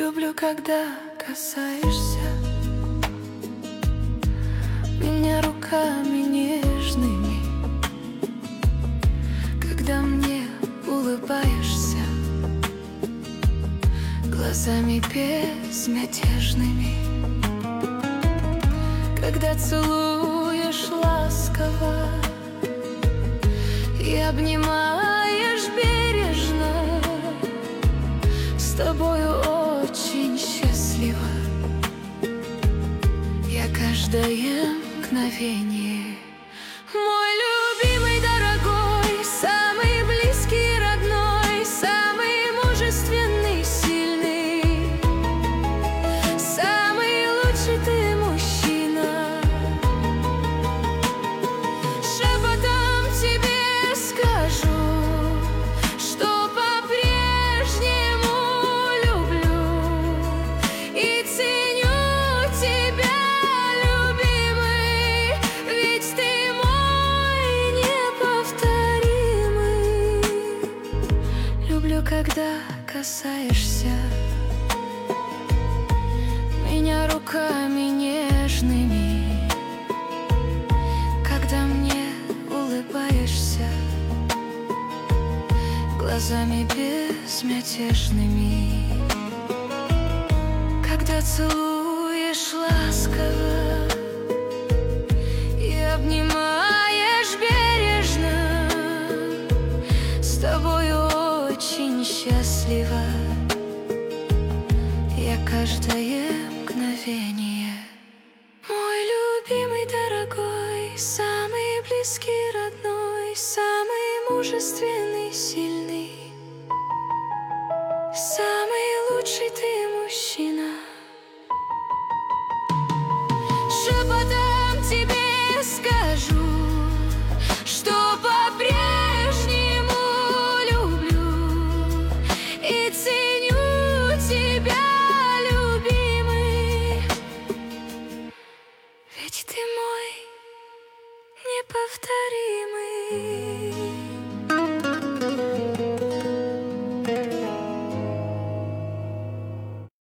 Люблю, когда касаешься меня руками нежными, когда мне улыбаешься глазами безмятежными, когда целуешь ласково и обнимаешь бережно. С тобою очень счастлива я каждое мгновение. Мой любимый, дорогой, самый близкий, родной, самый мужественный, сильный, самый лучший ты мужчина. Шепотом тебе скажу, что по-прежнему люблю и ценю тебя, любимый, ведь ты мой неповторимый. Люблю, когда касаешься меня руками нежными, когда мне улыбаешься глазами безмятежными, когда целуешь ласково и обнимаешь бережно. С тобою очень счастлива я каждое мгновение. Мой любимый, дорогой, самый близкий, родной, самый мужественный, сильный, самый лучший ты мужчина. Шепотом тебе скажу, что по-прежнему люблю и ценю тебя, любимый, ведь ты мой неповторимый.